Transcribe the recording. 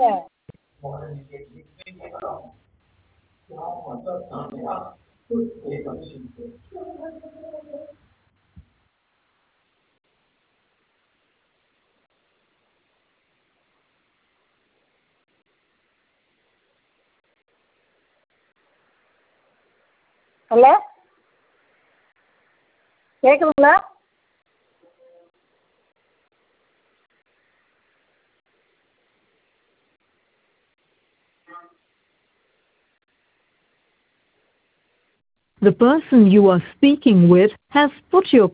Hello கேட்குதுங்களா? The person you are speaking with has put your